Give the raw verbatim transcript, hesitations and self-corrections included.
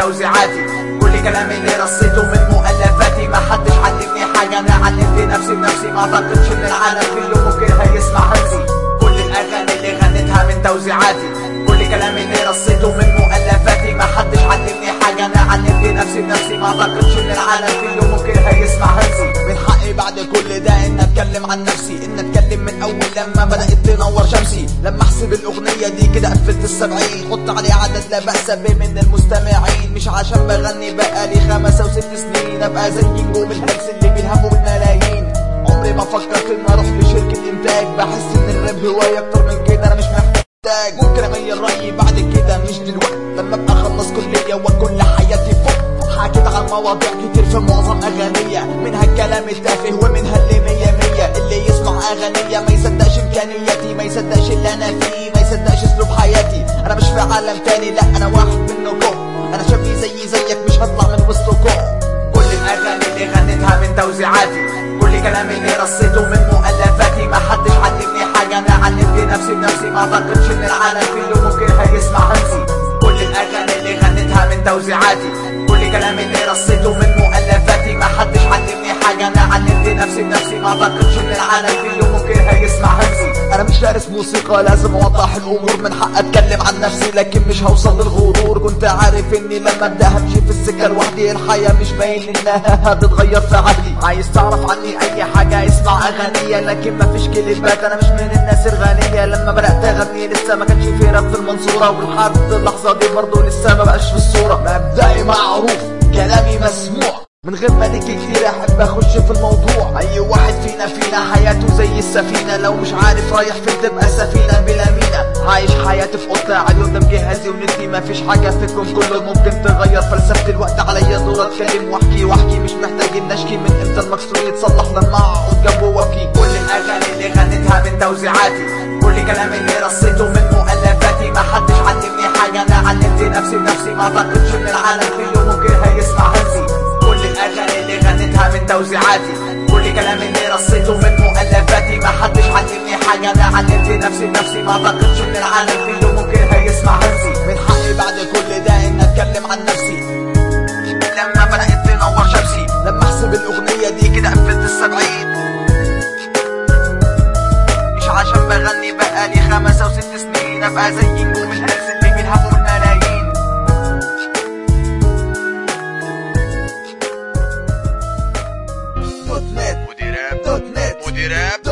توزيعاتي، كل كلامي اللي رصيته من مؤلفاتي. ما حدش علمني حاجة، انا علمت نفسي بنفسي. ما اعتقدش ان العالم كله ممكن هيسمع همسي. كل الاغاني اللي غنيتها من توزيعاتي، كل كلامي اللي رصيته من مؤلفاتي. ما حدش علمني حاجة، انا علمت نفسي بنفسي. ما اعتقدش ان العالم كله ممكن هيسمع همسي. من حقي بعد كل ده ان اتكلم عن نفسي، ان اتكلم من اول لما بدأت تنور شمسي. لما احسب الاغنية دي كده قفلت السبعين، حط عليه عدد لا بأس به من المستمعين. مش عشان بغني بقالي خمسة وست سنين ابقى زي نجوم الهلس اللي بيلهموا بالملايين. عمري ما فكرت ان اروح لشركة انتاج، بحس ان الراب هواية اكتر من كده، انا مش محتاج. ممكن اميل رأيي بعد كده مش دلوقتي، لما ابقى اخلص كلية وكل حياتي فوق. حكيت عن مواضيع كتير في معظم اغانية، منها الكلام التافه ومنها اللي مية مية. اللي يسمع اغانية ما يصدقش امكانياتي، ما يصدقش اللي انا فيه، ما يصدقش اسلوب حياتي. انا مش في عالم تاني، لا انا واحد منكم. انا شابي زي زيك مش هطلع من وسطكم. كل الاغاني اللي غنيتها من توزيعاتي، كل كلامي اللي رصيته من مؤلفاتي. ما حدش علمني حاجة، انا علمت نفسي بنفسي. ما اعتقدش ان العالم كله ممكن هيسمع همسي. كل الاغاني اللي غنيتها من توزيعاتي، كل كلامي اللي رصيته من مؤلفاتي. ما حدش علمني حاجة، انا علمت نفسي بنفسي. ما اعتقدش ان العالم كله ممكن هيسمع همسي. انا مش دارس موسيقى لازم اوضح الامور، من حق اتكلم عن نفسي لكن مش هوصل للغرور. كنت عارف اني لما ابدا همشي في السكة لوحدي، الحياة مش باين انها هتتغير في عهدي. عايز تعرف عني اي حاجة اسمع اغانية، لكن مفيش كليبات، انا مش من الناس الغنية. لما بدأت اغني لسه ما كانش في راب في المنصورة، ولحد اللحظة دي برضه لسه ما بقاش في الصورة. مبدئي معروف كلامي مسموع، من غير ما ليك كتير احب اخش في الموضوع. اي واحد فينا فينا حياته زي السفينة، لو مش عارف رايح فين تبقى سفينة بلا مينا. عايش حياتي في اوضه قاعد قدام جهازي وندي، مفيش حاجة في الكون كله ممكن تغير فلسفة الوقت. عليا دور اتكلم واحكي واحكي، مش محتاجين نشكي. من امتى المكسور يتصلح لما اقعد جنبه وابكي. كل الاغاني اللي غنيتها من توزيعاتي، كل كلامي اللي رصيته من مؤلفاتي. ما حدش علمني حاجة، انا علمت نفسي بنفسي. ما اعتقدش ان العالم كله ممكن هيسمع همسي. كل الاغاني اللي غنيتها من توزيعاتي، كل كلامي اللي رصيته من مؤلفاتي. ما حدش علمني حاجة، انا علمت نفسي بنفسي. ما اعتقدش ان العالم كله ممكن هيسمع همسي. من حقي بعد كل ده ان اتكلم عن نفسي، لما بدأت تنور شمسي. لما احسب الاغنية دي كده قفلت السبعين، مش عشان بغني بقالي خمسة وست سنين ابقى زي نجوم الهلس اللي بيلهموا بالملايين. دوت نت مديراب دوت نت مديراب